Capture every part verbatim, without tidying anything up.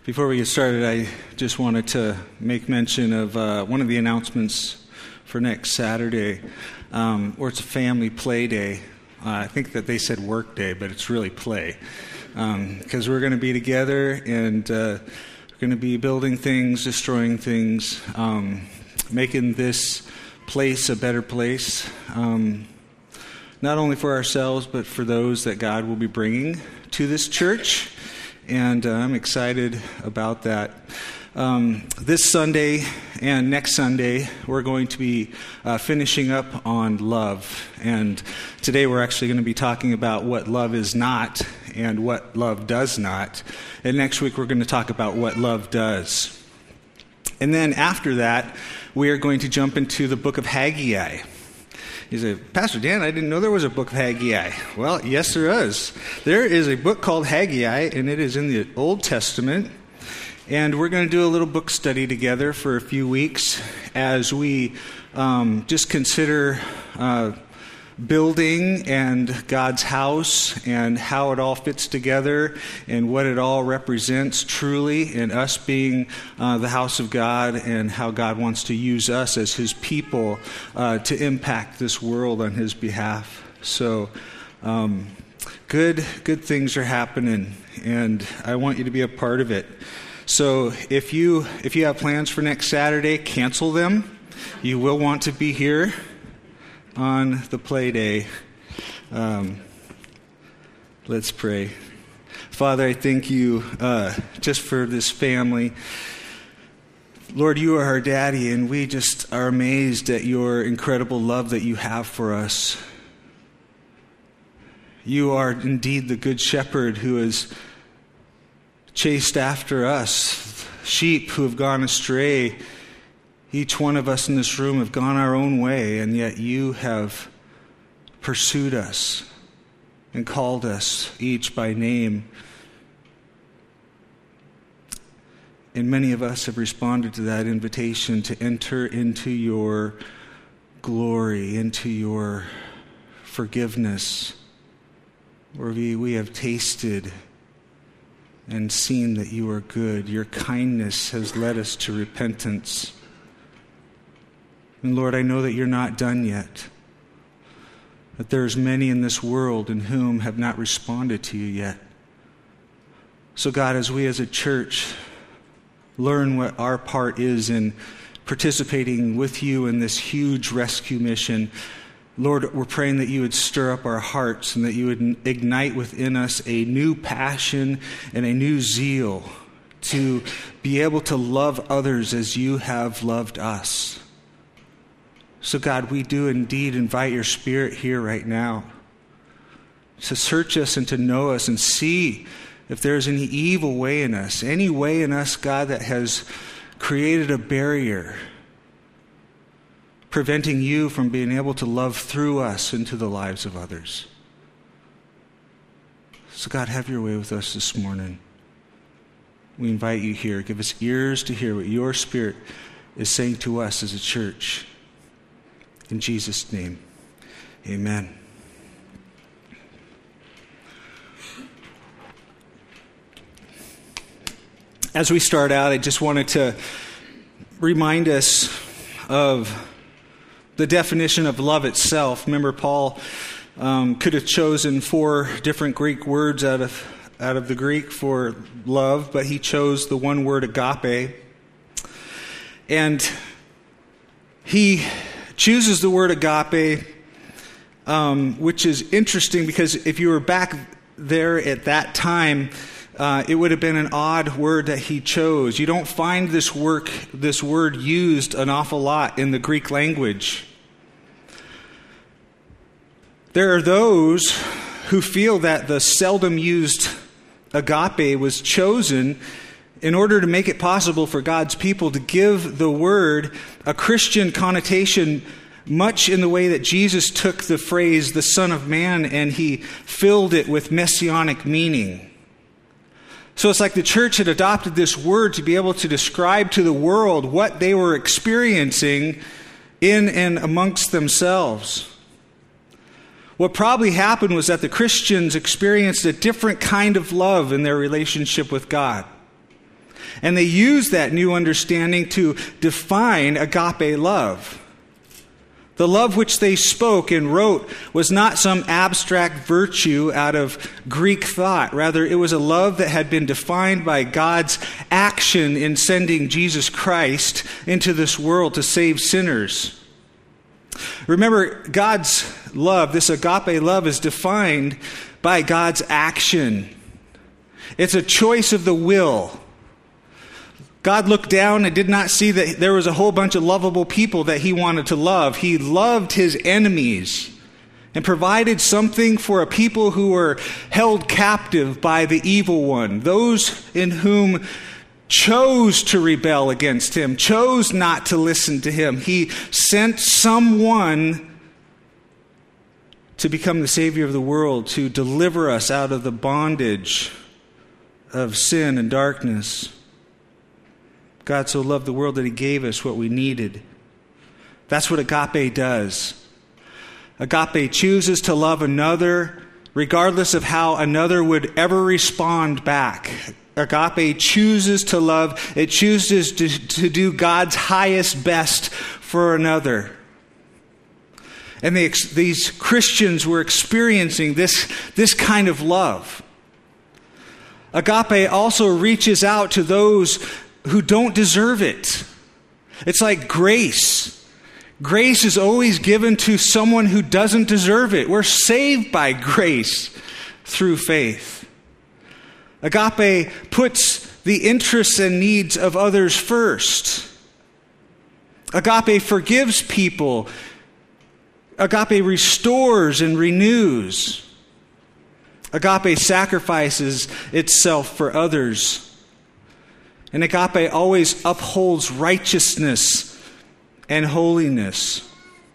Before we get started, I just wanted to make mention of uh, one of the announcements for next Saturday, um, where it's a family play day. Uh, I think that they said work day, but it's really play. Because um, we're going to be together and uh, we're going to be building things, destroying things, um, making this place a better place, um, not only for ourselves, but for those that God will be bringing to this church. And uh, I'm excited about that. Um, this Sunday and next Sunday, we're going to be uh, finishing up on love. And today we're actually going to be talking about what love is not and what love does not. And next week we're going to talk about what love does. And then after that, we are going to jump into the book of Haggai. You say, Pastor Dan, I didn't know there was a book of Haggai. Well, yes, there is. There is a book called Haggai, and it is in the Old Testament. And we're going to do a little book study together for a few weeks as we um, just consider uh, building and God's house and how it all fits together and what it all represents truly, and us being uh, the house of God and how God wants to use us as His people uh, to impact this world on His behalf. So um, good, good things are happening, and I want you to be a part of it. So if you if you have plans for next Saturday, cancel them. You will want to be here on the play day. Um, let's pray. Father, I thank you uh, just for this family. Lord, you are our daddy, and we just are amazed at your incredible love that you have for us. You are indeed the good shepherd who has chased after us, sheep who have gone astray. Each one of us in this room have gone our own way, and yet you have pursued us and called us each by name. And many of us have responded to that invitation to enter into your glory, into your forgiveness, where we, we have tasted and seen that you are good. Your kindness has led us to repentance. And Lord, I know that you're not done yet, that there's many in this world in whom have not responded to you yet. So God, as we as a church learn what our part is in participating with you in this huge rescue mission, Lord, we're praying that you would stir up our hearts and that you would ignite within us a new passion and a new zeal to be able to love others as you have loved us. So God, we do indeed invite your Spirit here right now to search us and to know us and see if there's any evil way in us, any way in us, God, that has created a barrier preventing you from being able to love through us into the lives of others. So God, have your way with us this morning. We invite you here. Give us ears to hear what your Spirit is saying to us as a church. In Jesus' name, amen. As we start out, I just wanted to remind us of the definition of love itself. Remember, Paul um, could have chosen four different Greek words out of out of the Greek for love, but he chose the one word agape. And he chooses the word agape, um, which is interesting because if you were back there at that time, uh, it would have been an odd word that he chose. You don't find this work, this word used an awful lot in the Greek language. There are those who feel that the seldom used agape was chosen in order to make it possible for God's people to give the word a Christian connotation, much in the way that Jesus took the phrase, the Son of Man, and he filled it with messianic meaning. So it's like the church had adopted this word to be able to describe to the world what they were experiencing in and amongst themselves. What probably happened was that the Christians experienced a different kind of love in their relationship with God. And they used that new understanding to define agape love. The love which they spoke and wrote was not some abstract virtue out of Greek thought. Rather, it was a love that had been defined by God's action in sending Jesus Christ into this world to save sinners. Remember, God's love, this agape love, is defined by God's action. It's a choice of the will. God looked down and did not see that there was a whole bunch of lovable people that he wanted to love. He loved his enemies and provided something for a people who were held captive by the evil one, those in whom chose to rebel against him, chose not to listen to him. He sent someone to become the Savior of the world, to deliver us out of the bondage of sin and darkness. God so loved the world that he gave us what we needed. That's what agape does. Agape chooses to love another regardless of how another would ever respond back. Agape chooses to love. It chooses to, to do God's highest best for another. And they, these Christians were experiencing this, this kind of love. Agape also reaches out to those who don't deserve it. It's like grace. Grace is always given to someone who doesn't deserve it. We're saved by grace through faith. Agape puts the interests and needs of others first. Agape forgives people. Agape restores and renews. Agape sacrifices itself for others. And agape always upholds righteousness and holiness.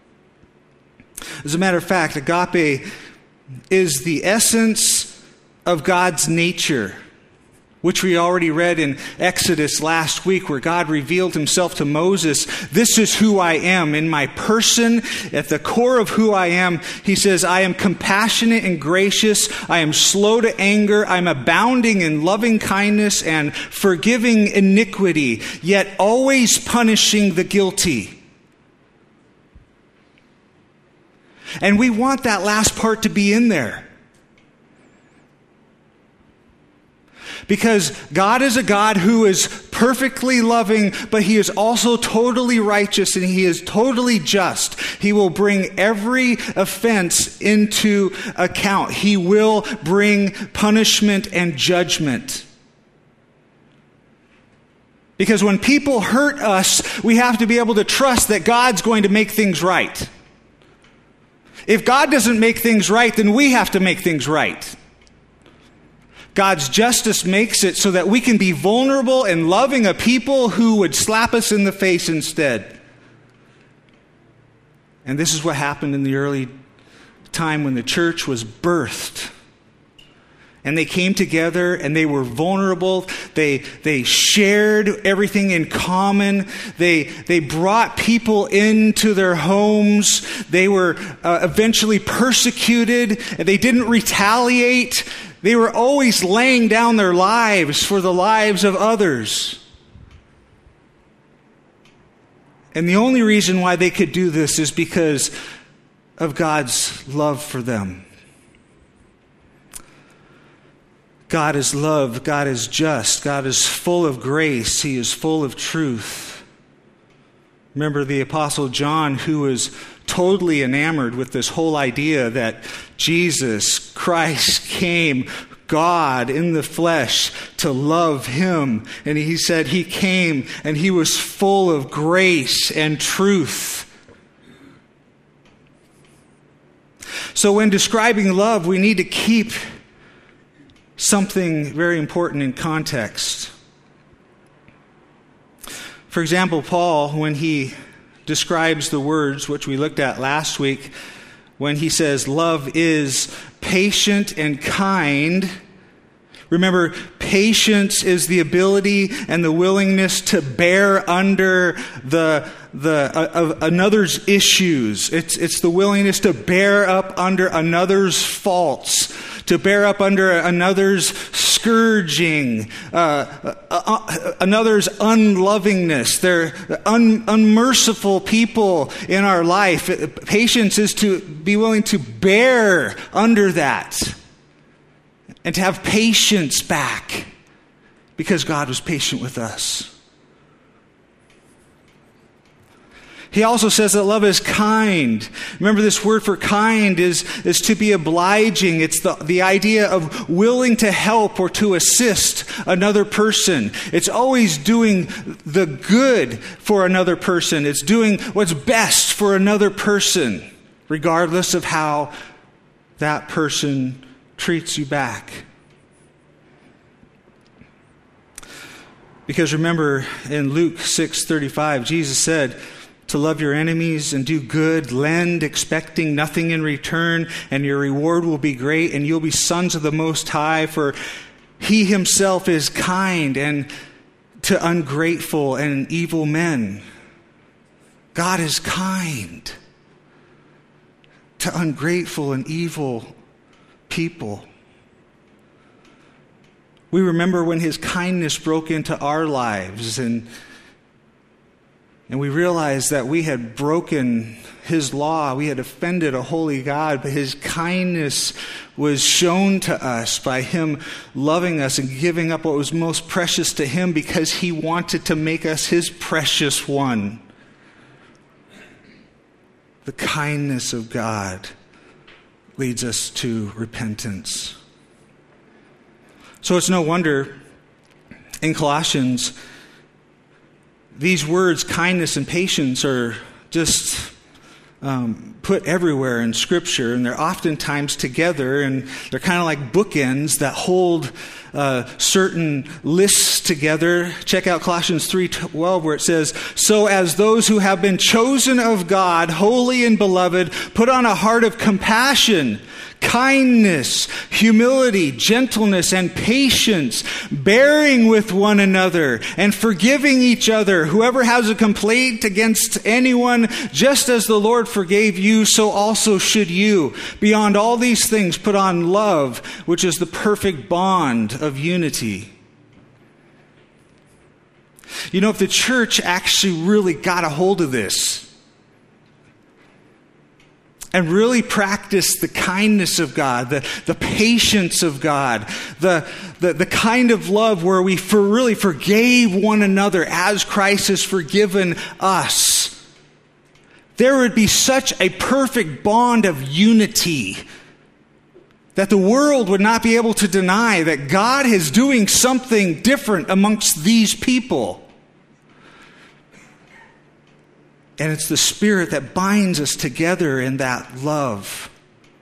As a matter of fact, agape is the essence of God's nature, which we already read in Exodus last week, where God revealed himself to Moses. This is who I am. In my person, at the core of who I am, he says, I am compassionate and gracious. I am slow to anger. I'm abounding in loving kindness and forgiving iniquity, yet always punishing the guilty. And we want that last part to be in there. Because God is a God who is perfectly loving, but he is also totally righteous and he is totally just. He will bring every offense into account. He will bring punishment and judgment. Because when people hurt us, we have to be able to trust that God's going to make things right. If God doesn't make things right, then we have to make things right. God's justice makes it so that we can be vulnerable and loving a people who would slap us in the face instead. And this is what happened in the early time when the church was birthed. And they came together and they were vulnerable. They, they shared everything in common. They, they brought people into their homes. They were uh, eventually persecuted. They didn't retaliate. They were always laying down their lives for the lives of others. And the only reason why they could do this is because of God's love for them. God is love. God is just. God is full of grace. He is full of truth. Remember the Apostle John, who was totally enamored with this whole idea that Jesus Christ came, God in the flesh, to love him. And he said he came and he was full of grace and truth. So when describing love, we need to keep something very important in context. For example, Paul, when he describes the words which we looked at last week, when he says love is patient and kind. Remember, patience is the ability and the willingness to bear under the the uh, uh, another's issues. It's it's the willingness to bear up under another's faults, to bear up under another's scourging, uh, uh, uh, another's unlovingness. They're un- unmerciful people in our life. Patience is to be willing to bear under that and to have patience back because God was patient with us. He also says that love is kind. Remember, this word for kind is, is to be obliging. It's the, the idea of willing to help or to assist another person. It's always doing the good for another person. It's doing what's best for another person, regardless of how that person treats you back. Because remember, in Luke six thirty-five, Jesus said, to love your enemies and do good, lend, expecting nothing in return, and your reward will be great, and you'll be sons of the Most High, for He Himself is kind and to ungrateful and evil men. God is kind to ungrateful and evil people. We remember when His kindness broke into our lives, and And we realized that we had broken His law. We had offended a holy God, but His kindness was shown to us by Him loving us and giving up what was most precious to Him because He wanted to make us His precious one. The kindness of God leads us to repentance. So it's no wonder in Colossians, these words, kindness and patience, are just um, put everywhere in Scripture, and they're oftentimes together, and they're kind of like bookends that hold uh, certain lists together. Check out Colossians three twelve, where it says, "So as those who have been chosen of God, holy and beloved, put on a heart of compassion, kindness, humility, gentleness, and patience, bearing with one another and forgiving each other. Whoever has a complaint against anyone, just as the Lord forgave you, so also should you. Beyond all these things, put on love, which is the perfect bond of unity." You know, if the church actually really got a hold of this and really practice the kindness of God, the, the patience of God, the, the, the kind of love where we for really forgave one another as Christ has forgiven us, there would be such a perfect bond of unity that the world would not be able to deny that God is doing something different amongst these people. And it's the Spirit that binds us together in that love.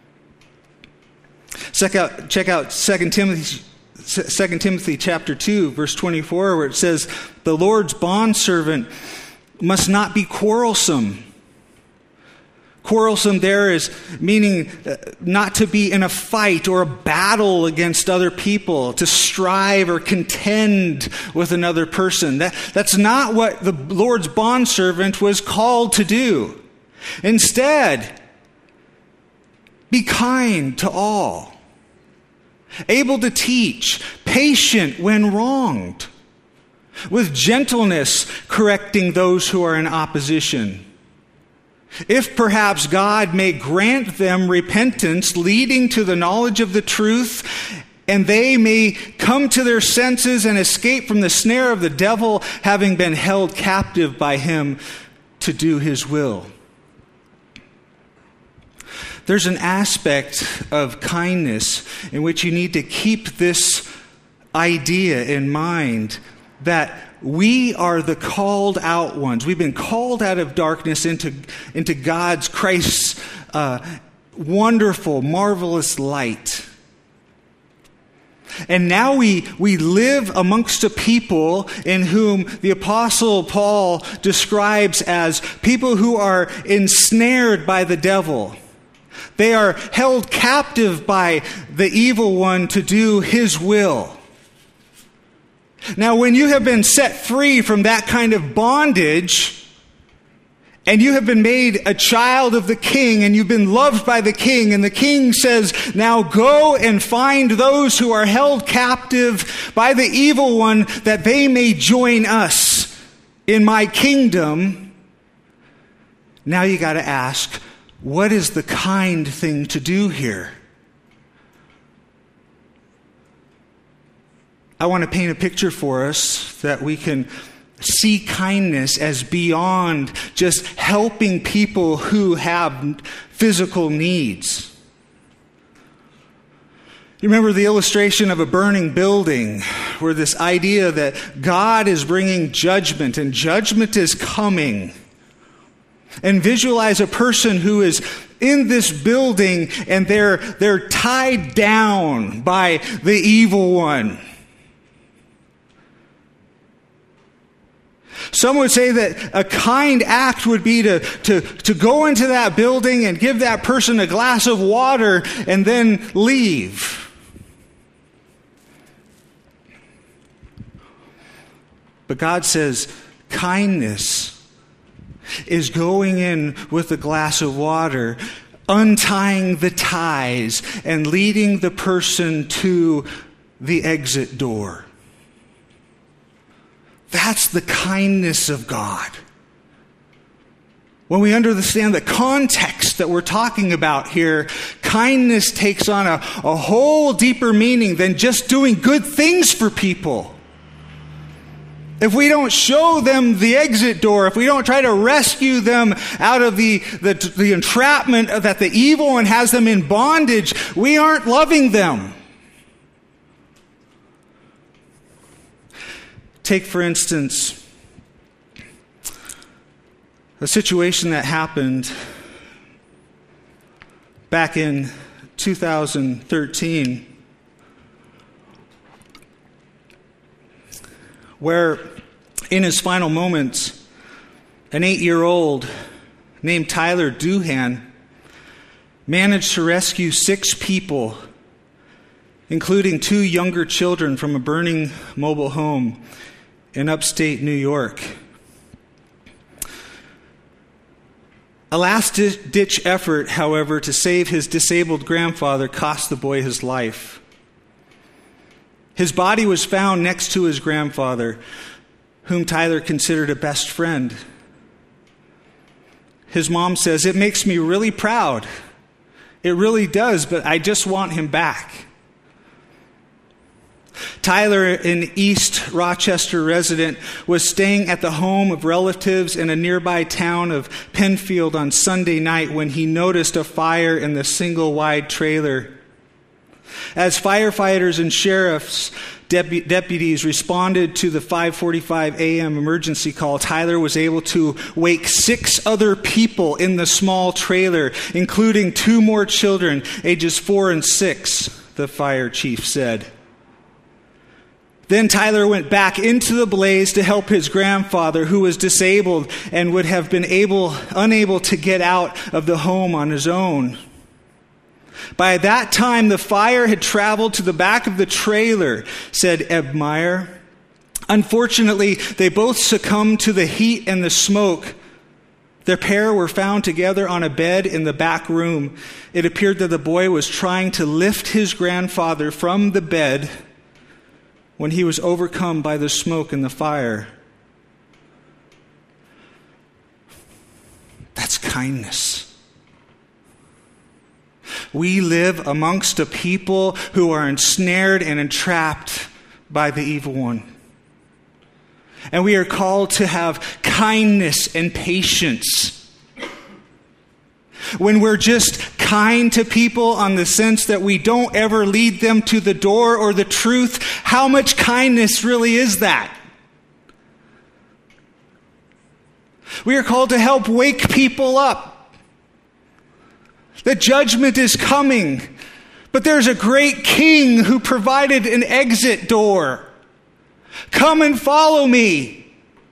Check out, check out Second Timothy, Second Timothy chapter two, verse twenty-four, where it says, "The Lord's bondservant must not be quarrelsome." Quarrelsome there is meaning not to be in a fight or a battle against other people, to strive or contend with another person. That, that's not what the Lord's bondservant was called to do. Instead, be kind to all, able to teach, patient when wronged, with gentleness correcting those who are in opposition. If perhaps God may grant them repentance leading to the knowledge of the truth, and they may come to their senses and escape from the snare of the devil, having been held captive by him to do his will. There's an aspect of kindness in which you need to keep this idea in mind, that we are the called out ones. We've been called out of darkness into, into God's, Christ's uh, wonderful, marvelous light. And now we, we live amongst a people in whom the Apostle Paul describes as people who are ensnared by the devil. They are held captive by the evil one to do his will. Now, when you have been set free from that kind of bondage, And you have been made a child of the king, and you've been loved by the king. And the king says, now go and find those who are held captive by the evil one, that they may join us in my kingdom. Now you got to ask, what is the kind thing to do here? I want to paint a picture for us that we can see kindness as beyond just helping people who have physical needs. You remember the illustration of a burning building, where this idea that God is bringing judgment and judgment is coming. And visualize a person who is in this building and they're, they're tied down by the evil one. Some would say that a kind act would be to, to, to go into that building and give that person a glass of water and then leave. But God says kindness is going in with a glass of water, untying the ties, and leading the person to the exit door. That's the kindness of God. When we understand the context that we're talking about here, kindness takes on a, a whole deeper meaning than just doing good things for people. If we don't show them the exit door, if we don't try to rescue them out of the, the, the entrapment that the evil one has them in bondage, we aren't loving them. Take, for instance, a situation that happened back in two thousand thirteen, where in his final moments, an eight-year-old named Tyler Doohan managed to rescue six people, including two younger children, from a burning mobile home in upstate New York. A last-ditch effort, however, to save his disabled grandfather cost the boy his life. His body was found next to his grandfather, whom Tyler considered a best friend. His mom says, "It makes me really proud. It really does, but I just want him back." Tyler, an East Rochester resident, was staying at the home of relatives in a nearby town of Penfield on Sunday night when he noticed a fire in the single-wide trailer. As firefighters and sheriff's depu- deputies responded to the five forty-five a.m. emergency call, Tyler was able to wake six other people in the small trailer, including two more children, ages four and six, the fire chief said. Then Tyler went back into the blaze to help his grandfather, who was disabled and would have been able, unable to get out of the home on his own. By that time, the fire had traveled to the back of the trailer, said Eb Meyer. Unfortunately, they both succumbed to the heat and the smoke. Their pair were found together on a bed in the back room. It appeared that the boy was trying to lift his grandfather from the bed when he was overcome by the smoke and the fire. That's kindness. We live amongst a people who are ensnared and entrapped by the evil one. And we are called to have kindness and patience. When we're just kind to people on the sense that we don't ever lead them to the door or the truth, how much kindness really is that? We are called to help wake people up. The judgment is coming, but there's a great king who provided an exit door. Come and follow me.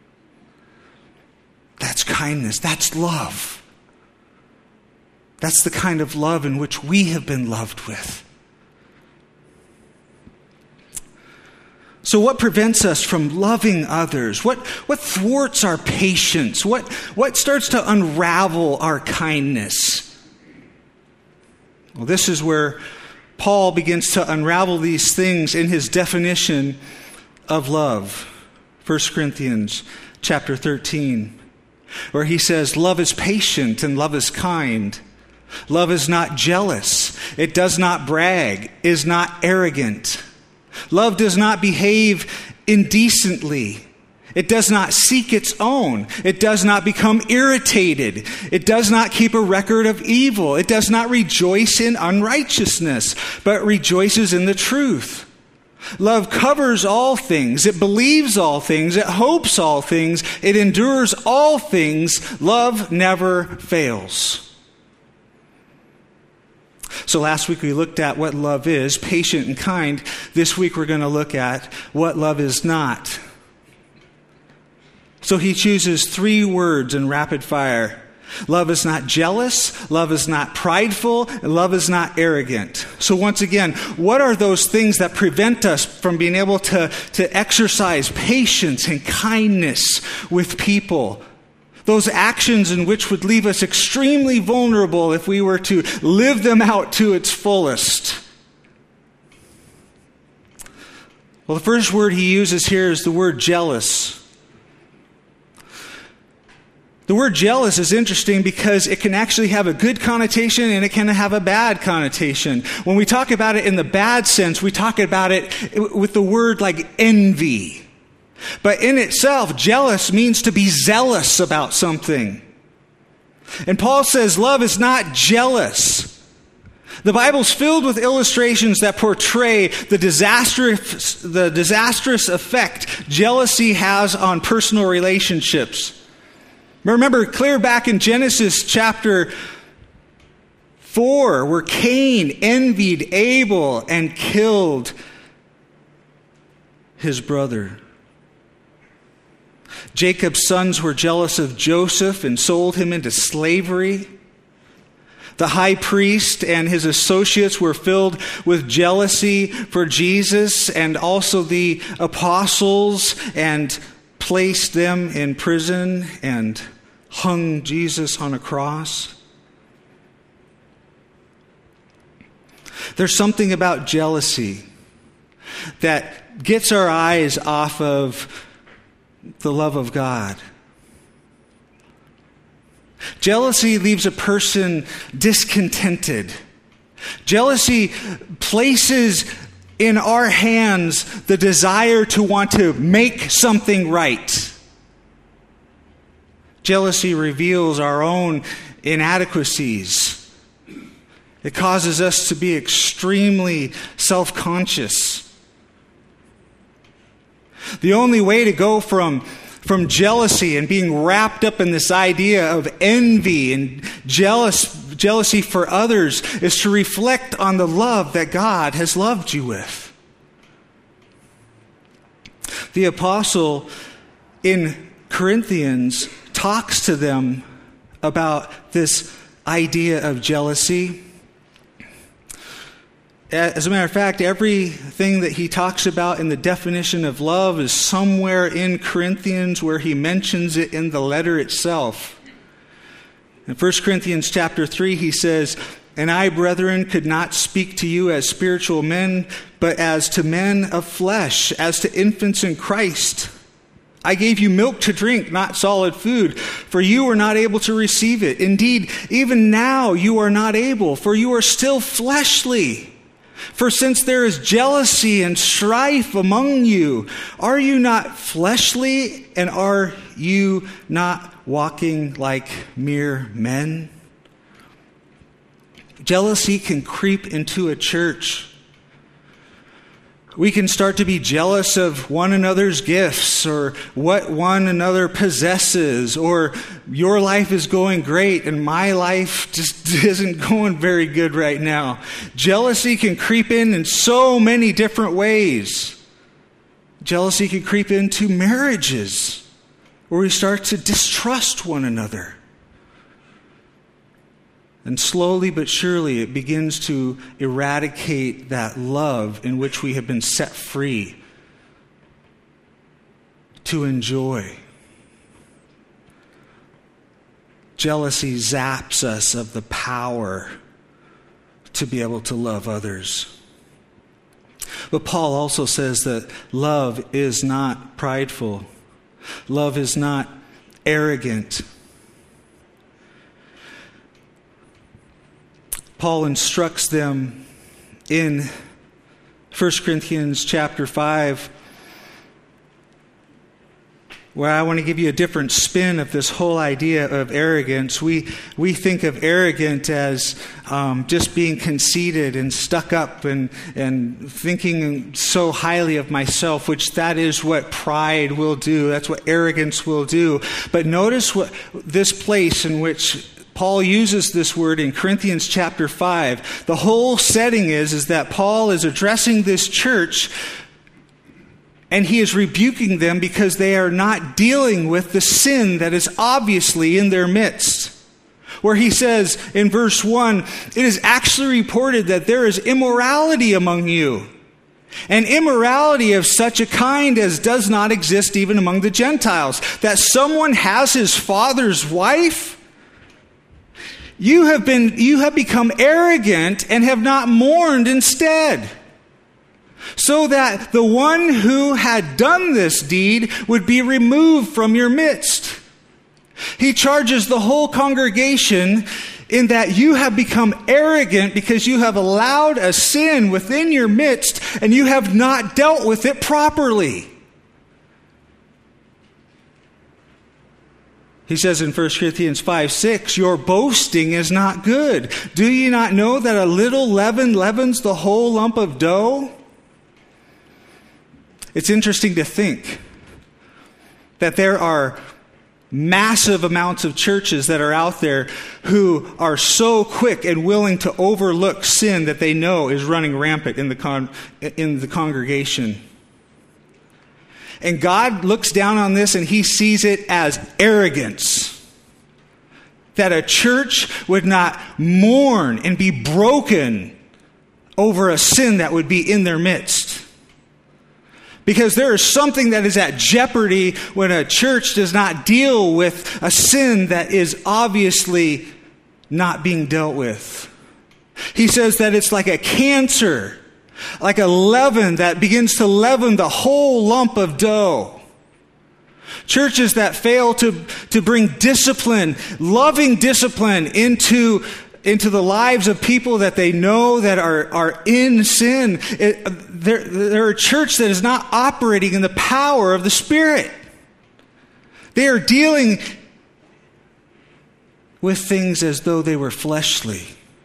That's kindness. That's love. That's the kind of love in which we have been loved with. So what prevents us from loving others? What, what thwarts our patience? What, what starts to unravel our kindness? Well, this is where Paul begins to unravel these things in his definition of love. First Corinthians chapter thirteen, where he says, love is patient and love is kind. Love is not jealous. It does not brag, is not arrogant. Love does not behave indecently. It does not seek its own. It does not become irritated. It does not keep a record of evil. It does not rejoice in unrighteousness, but rejoices in the truth. Love covers all things. It believes all things. It hopes all things. It endures all things. Love never fails. So last week we looked at what love is, patient and kind. This week we're going to look at what love is not. So he chooses three words in rapid fire. Love is not jealous, love is not prideful, and love is not arrogant. So once again, what are those things that prevent us from being able to, to exercise patience and kindness with people? Those actions in which would leave us extremely vulnerable if we were to live them out to its fullest. Well, the first word he uses here is the word jealous. The word jealous is interesting because it can actually have a good connotation and it can have a bad connotation. When we talk about it in the bad sense, we talk about it with the word like envy. But in itself, jealous means to be zealous about something. And Paul says love is not jealous. The Bible's filled with illustrations that portray the disastrous, the disastrous effect jealousy has on personal relationships. Remember, clear back in Genesis chapter four, where Cain envied Abel and killed his brother. Jacob's sons were jealous of Joseph and sold him into slavery. The high priest and his associates were filled with jealousy for Jesus and also the apostles and placed them in prison and hung Jesus on a cross. There's something about jealousy that gets our eyes off of the love of God. Jealousy leaves a person discontented. Jealousy places in our hands the desire to want to make something right. Jealousy reveals our own inadequacies. It causes us to be extremely self-conscious. The only way to go from, from jealousy and being wrapped up in this idea of envy and jealous, jealousy for others is to reflect on the love that God has loved you with. The apostle in Corinthians talks to them about this idea of jealousy. As a matter of fact, everything that he talks about in the definition of love is somewhere in Corinthians where he mentions it in the letter itself. In First Corinthians chapter three, he says, "And I, brethren, could not speak to you as spiritual men, but as to men of flesh, as to infants in Christ. I gave you milk to drink, not solid food, for you were not able to receive it. Indeed, even now you are not able, for you are still fleshly. For since there is jealousy and strife among you, are you not fleshly, and are you not walking like mere men?" Jealousy can creep into a church. We can start to be jealous of one another's gifts or what one another possesses, or your life is going great and my life just isn't going very good right now. Jealousy can creep in in so many different ways. Jealousy can creep into marriages where we start to distrust one another. And slowly but surely it begins to eradicate that love in which we have been set free to enjoy. Jealousy zaps us of the power to be able to love others. But Paul also says that love is not prideful. Love is not arrogant. Paul instructs them in First Corinthians chapter five, where I want to give you a different spin of this whole idea of arrogance. We we think of arrogant as um, just being conceited and stuck up and, and thinking so highly of myself, which that is what pride will do. That's what arrogance will do. But notice what this place in which Paul uses this word in Corinthians chapter five. The whole setting is, is that Paul is addressing this church, and he is rebuking them because they are not dealing with the sin that is obviously in their midst. Where he says in verse one, it is actually reported that there is immorality among you, and immorality of such a kind as does not exist even among the Gentiles, that someone has his father's wife. You have been, you have become arrogant and have not mourned instead, so that the one who had done this deed would be removed from your midst. He charges the whole congregation in that you have become arrogant because you have allowed a sin within your midst and you have not dealt with it properly. He says in First Corinthians five six, your boasting is not good. Do you not know that a little leaven leavens the whole lump of dough? It's interesting to think that there are massive amounts of churches that are out there who are so quick and willing to overlook sin that they know is running rampant in the con- in the congregation. And God looks down on this and he sees it as arrogance. That a church would not mourn and be broken over a sin that would be in their midst. Because there is something that is at jeopardy when a church does not deal with a sin that is obviously not being dealt with. He says that it's like a cancer, like a leaven that begins to leaven the whole lump of dough. Churches that fail to, to bring discipline, loving discipline into, into the lives of people that they know that are, are in sin. It, they're, they're a church that is not operating in the power of the Spirit. They are dealing with things as though they were fleshly.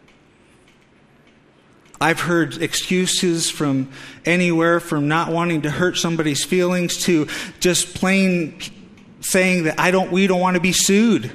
I've heard excuses from anywhere from not wanting to hurt somebody's feelings to just plain saying that I don't, we don't want to be sued.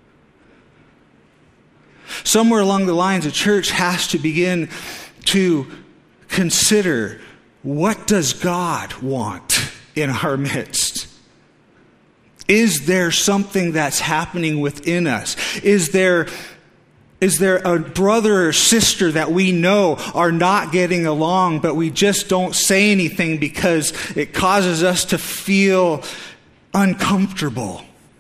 Somewhere along the lines, a church has to begin to consider, what does God want in our midst? Is there something that's happening within us? Is there Is there a brother or sister that we know are not getting along, but we just don't say anything because it causes us to feel uncomfortable?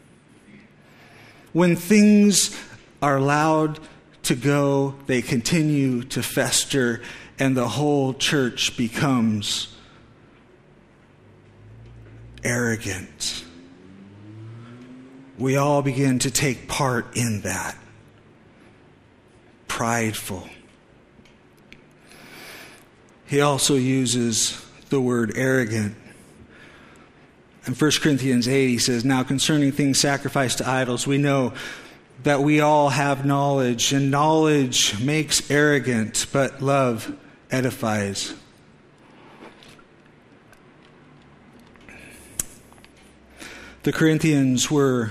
When things are allowed to go, they continue to fester, and the whole church becomes arrogant. We all begin to take part in that. Prideful. He also uses the word arrogant. In First Corinthians eight, he says, now concerning things sacrificed to idols, we know that we all have knowledge, and knowledge makes arrogant, but love edifies. The Corinthians were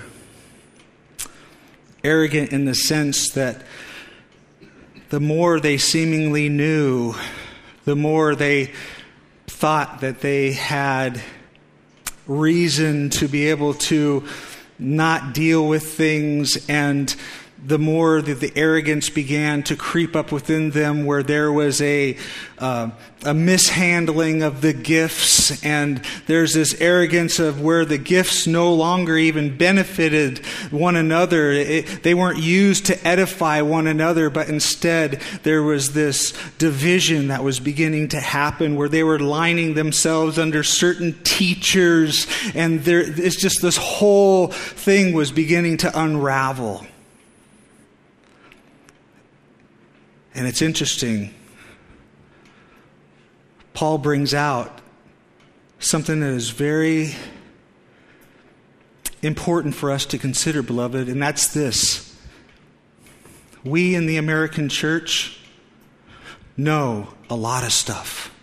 arrogant in the sense that the more they seemingly knew, the more they thought that they had reason to be able to not deal with things, and the more that the arrogance began to creep up within them, where there was a uh, a mishandling of the gifts, and there's this arrogance of where the gifts no longer even benefited one another. It, they weren't used to edify one another, but instead there was this division that was beginning to happen, where they were lining themselves under certain teachers, and there, it's just this whole thing was beginning to unravel. And it's interesting. Paul brings out something that is very important for us to consider, beloved, and that's this. We in the American church know a lot of stuff.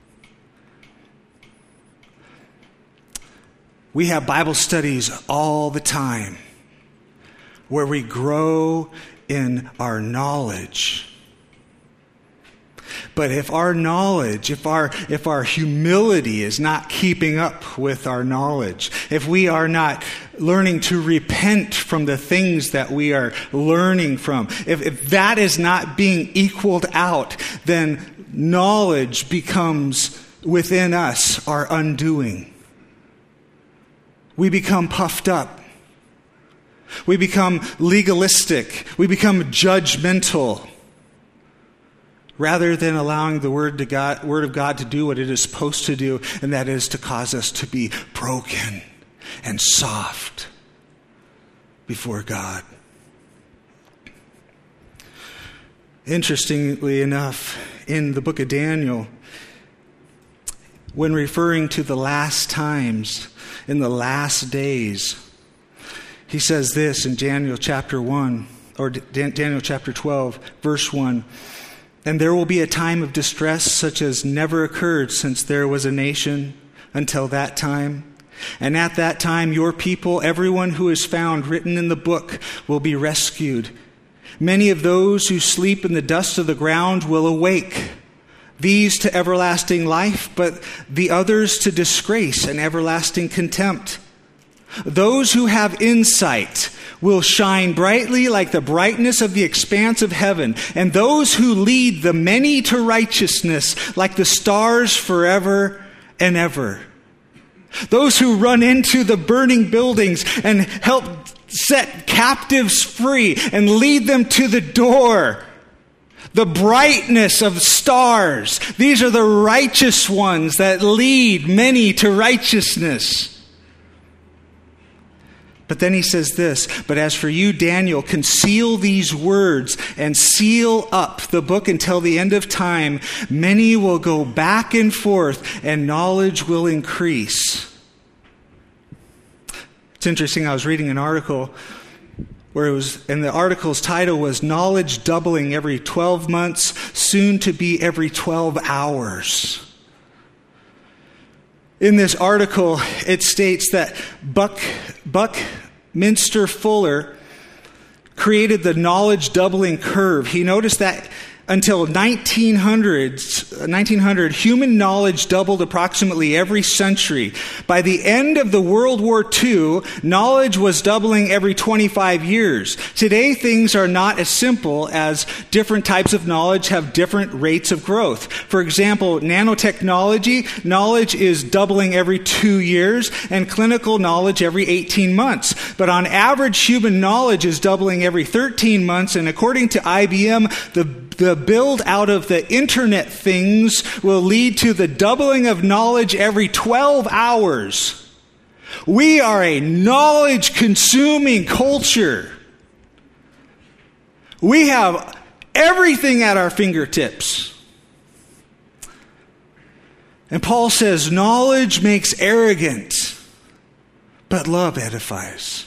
We have Bible studies all the time where we grow in our knowledge. But if our knowledge, if our if our humility is not keeping up with our knowledge, if we are not learning to repent from the things that we are learning from, if, if that is not being equaled out, then knowledge becomes within us our undoing. We become puffed up. We become legalistic. We become judgmental, rather than allowing the Word to God, Word of God to do what it is supposed to do, and that is to cause us to be broken and soft before God. Interestingly enough, in the book of Daniel, when referring to the last times, in the last days, he says this in Daniel chapter one, or Daniel chapter twelve, verse one. And there will be a time of distress such as never occurred since there was a nation until that time. And at that time, your people, everyone who is found written in the book, will be rescued. Many of those who sleep in the dust of the ground will awake, these to everlasting life, but the others to disgrace and everlasting contempt. Those who have insight will shine brightly like the brightness of the expanse of heaven, and those who lead the many to righteousness like the stars forever and ever. Those who run into the burning buildings and help set captives free and lead them to the door. The brightness of stars. These are the righteous ones that lead many to righteousness. But then he says this, but as for you, Daniel, conceal these words and seal up the book until the end of time. Many will go back and forth, and knowledge will increase. It's interesting, I was reading an article where it was, and the article's title was Knowledge Doubling Every twelve months, Soon to Be Every twelve hours. In this article, it states that Buck, Buckminster Fuller created the knowledge doubling curve. He noticed that until nineteen hundred, human knowledge doubled approximately every century. By the end of the World War Two, knowledge was doubling every twenty-five years. Today, things are not as simple as different types of knowledge have different rates of growth. For example, nanotechnology, knowledge is doubling every two years, and clinical knowledge every eighteen months. But on average, human knowledge is doubling every thirteen months, and according to I B M, the The build out of the internet things will lead to the doubling of knowledge every twelve hours. We are a knowledge-consuming culture. We have everything at our fingertips. And Paul says, knowledge makes arrogant, but love edifies.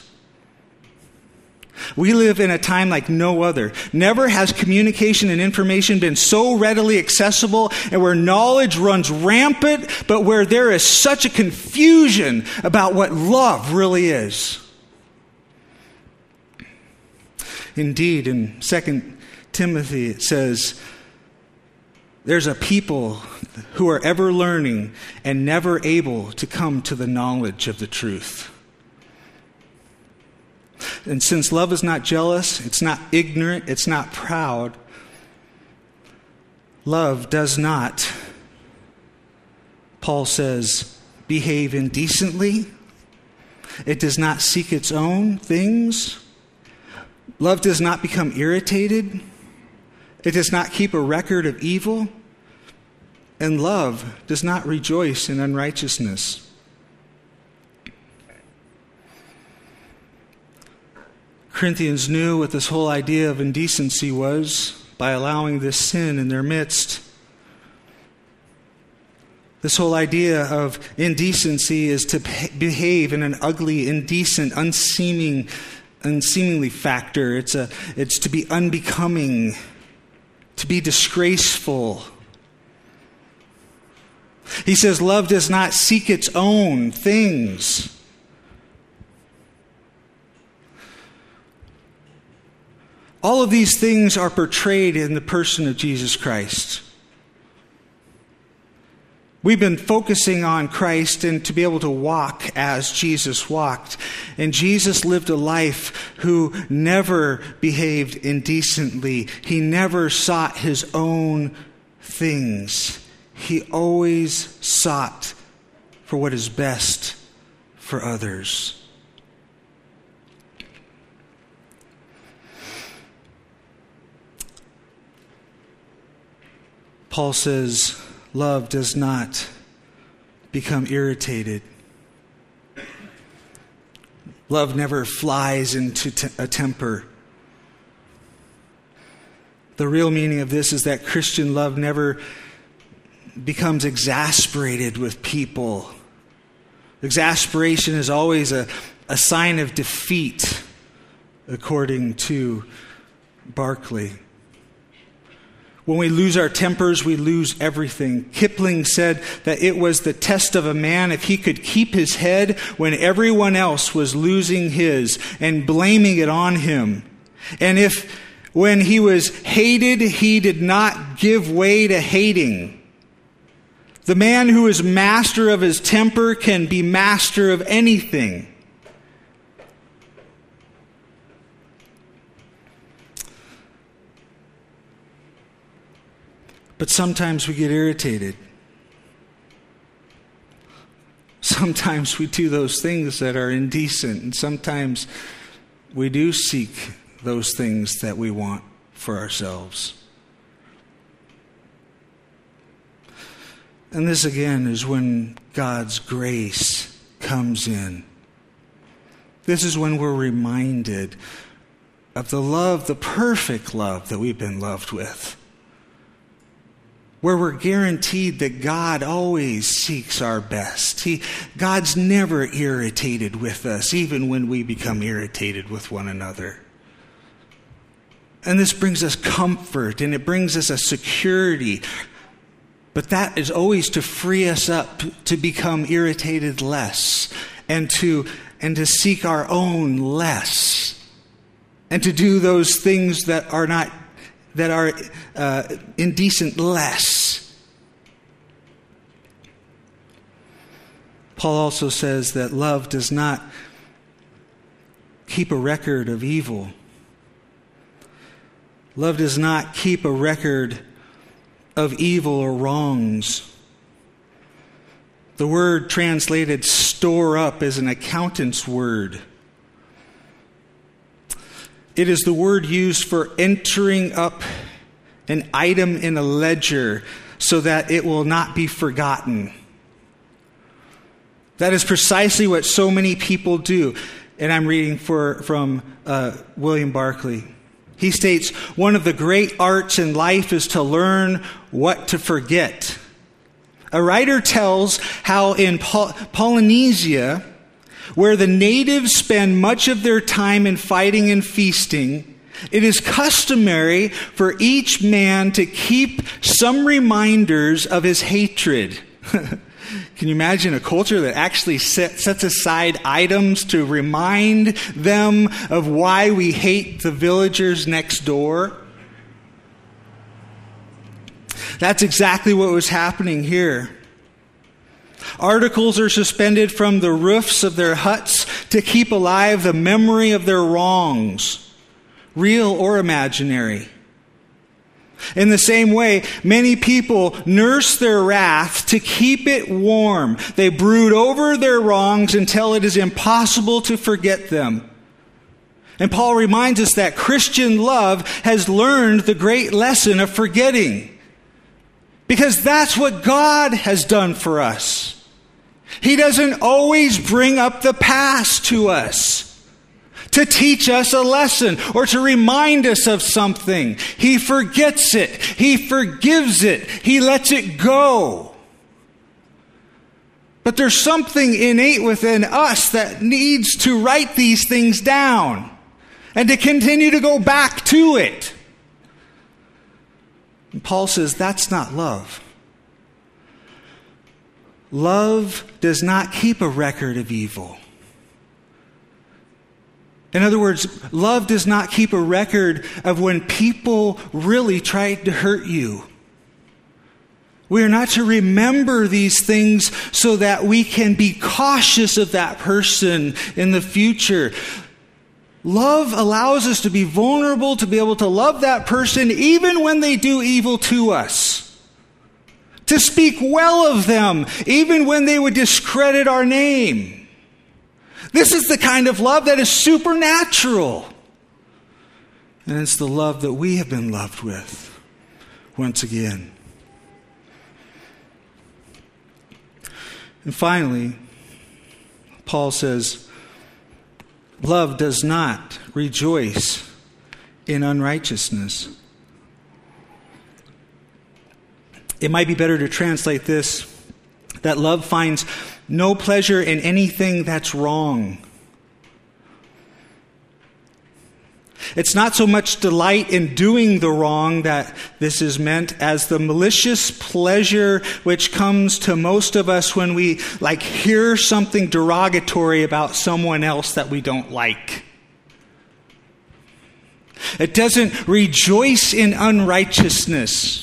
We live in a time like no other. Never has communication and information been so readily accessible, and where knowledge runs rampant, but where there is such a confusion about what love really is. Indeed, in Second Timothy it says, there's a people who are ever learning and never able to come to the knowledge of the truth. And since love is not jealous, it's not ignorant, it's not proud, love does not, Paul says, behave indecently. It does not seek its own things. Love does not become irritated. It does not keep a record of evil. And love does not rejoice in unrighteousness. Corinthians knew what this whole idea of indecency was by allowing this sin in their midst. This whole idea of indecency is to behave in an ugly, indecent, unseeming, unseemingly factor. It's a, it's to be unbecoming, to be disgraceful. He says love does not seek its own things. All of these things are portrayed in the person of Jesus Christ. We've been focusing on Christ and to be able to walk as Jesus walked. And Jesus lived a life who never behaved indecently. He never sought his own things. He always sought for what is best for others. Paul says, love does not become irritated. Love never flies into t- a temper. The real meaning of this is that Christian love never becomes exasperated with people. Exasperation is always a, a sign of defeat, according to Barclay. When we lose our tempers, we lose everything. Kipling said that it was the test of a man if he could keep his head when everyone else was losing his and blaming it on him. And if when he was hated, he did not give way to hating. The man who is master of his temper can be master of anything. But sometimes we get irritated. Sometimes we do those things that are indecent. And sometimes we do seek those things that we want for ourselves. And this again is when God's grace comes in. This is when we're reminded of the love, the perfect love that we've been loved with. Where we're guaranteed that God always seeks our best. He, God's never irritated with us, even when we become irritated with one another. And this brings us comfort, and it brings us a security. But that is always to free us up to become irritated less, and to, and to seek our own less, and to do those things that are not that are uh, indecent less. Paul also says that love does not keep a record of evil. Love does not keep a record of evil or wrongs. The word translated store up is an accountant's word. It is the word used for entering up an item in a ledger so that it will not be forgotten. That is precisely what so many people do. And I'm reading for, from uh, William Barclay. He states, one of the great arts in life is to learn what to forget. A writer tells how in Pol- Polynesia, where the natives spend much of their time in fighting and feasting, it is customary for each man to keep some reminders of his hatred. Can you imagine a culture that actually set, sets aside items to remind them of why we hate the villagers next door? That's exactly what was happening here. Articles are suspended from the roofs of their huts to keep alive the memory of their wrongs, real or imaginary. In the same way, many people nurse their wrath to keep it warm. They brood over their wrongs until it is impossible to forget them. And Paul reminds us that Christian love has learned the great lesson of forgetting. Because that's what God has done for us. He doesn't always bring up the past to us to teach us a lesson or to remind us of something. He forgets it. He forgives it. He lets it go. But there's something innate within us that needs to write these things down and to continue to go back to it. And Paul says that's not love. Love does not keep a record of evil. In other words, love does not keep a record of when people really tried to hurt you. We are not to remember these things so that we can be cautious of that person in the future. Love allows us to be vulnerable, to be able to love that person even when they do evil to us. To speak well of them even when they would discredit our name. This is the kind of love that is supernatural. And it's the love that we have been loved with once again. And finally, Paul says, love does not rejoice in unrighteousness. It might be better to translate this, that love finds no pleasure in anything that's wrong. It's not so much delight in doing the wrong that this is meant as the malicious pleasure which comes to most of us when we like hear something derogatory about someone else that we don't like. It doesn't rejoice in unrighteousness.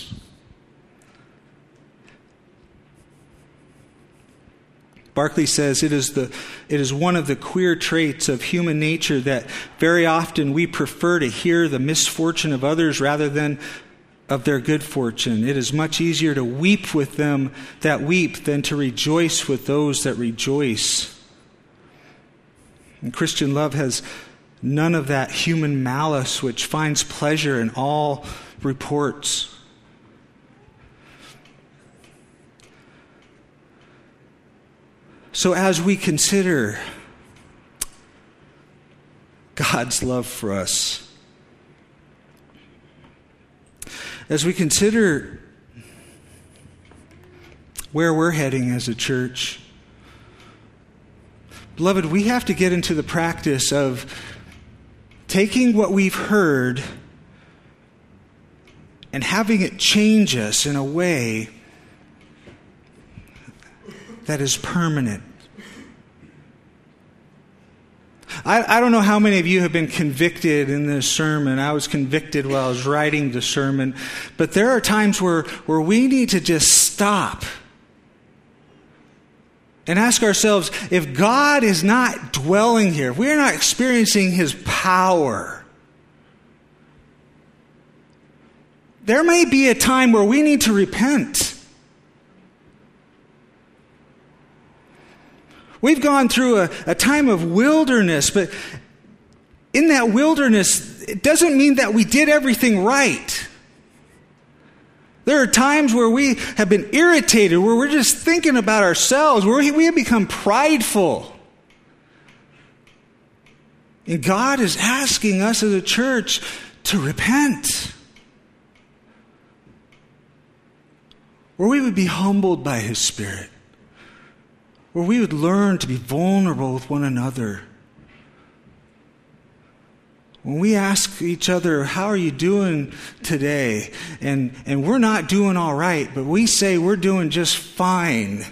Barclay says it is the it is one of the queer traits of human nature that very often we prefer to hear the misfortune of others rather than of their good fortune. It is much easier to weep with them that weep than to rejoice with those that rejoice. And Christian love has none of that human malice which finds pleasure in all reports. So as we consider God's love for us, as we consider where we're heading as a church, beloved, we have to get into the practice of taking what we've heard and having it change us in a way that is permanent. I, I don't know how many of you have been convicted in this sermon. I was convicted while I was writing the sermon. But there are times where, where we need to just stop and ask ourselves, if God is not dwelling here, if we're not experiencing His power, there may be a time where we need to repent. We've gone through a, a time of wilderness, but in that wilderness, it doesn't mean that we did everything right. There are times where we have been irritated, where we're just thinking about ourselves, where we, we have become prideful. And God is asking us as a church to repent. Where we would be humbled by His Spirit. Where we would learn to be vulnerable with one another. When we ask each other, how are you doing today? And, and we're not doing all right, but we say we're doing just fine.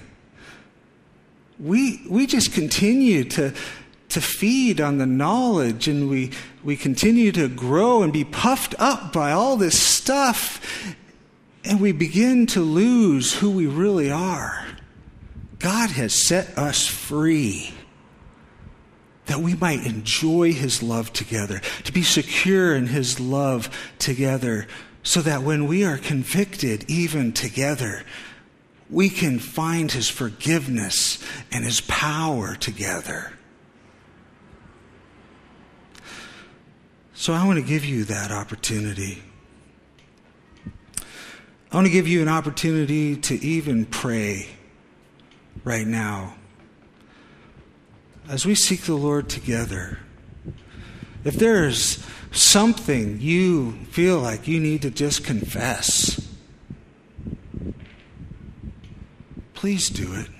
We, we just continue to, to feed on the knowledge, and we, we continue to grow and be puffed up by all this stuff, and we begin to lose who we really are. God has set us free. that we might enjoy his love together, to be secure in his love together, so that when we are convicted even together, we can find his forgiveness and his power together. So I want to give you that opportunity. I want to give you an opportunity to even pray right now. As we seek the Lord together, if there's something you feel like you need to just confess, please do it.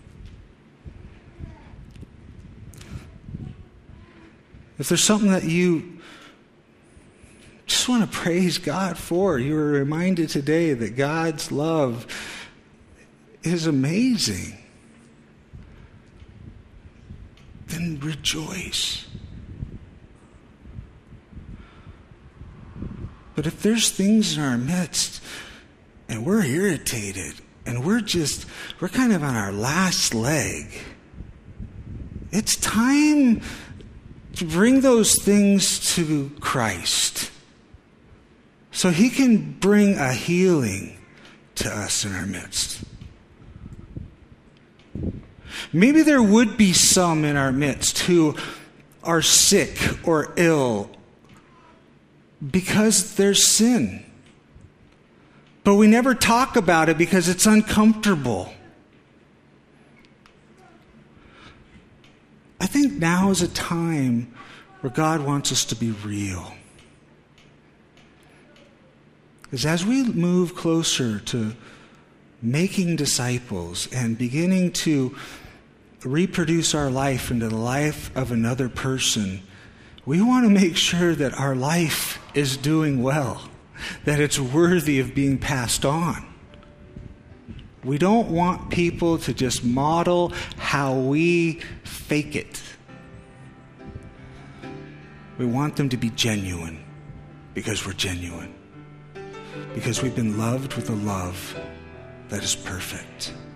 If there's something that you just want to praise God for, you were reminded today that God's love is amazing, then rejoice. But if there's things in our midst and we're irritated and we're just, we're kind of on our last leg, it's time to bring those things to Christ so he can bring a healing to us in our midst. Maybe there would be some in our midst who are sick or ill because there's sin. But we never talk about it because it's uncomfortable. I think now is a time where God wants us to be real. Because as we move closer to making disciples and beginning to reproduce our life into the life of another person, we want to make sure that our life is doing well, that it's worthy of being passed on. We don't want people to just model how we fake it. We want them to be genuine because we're genuine. Because we've been loved with a love that is perfect.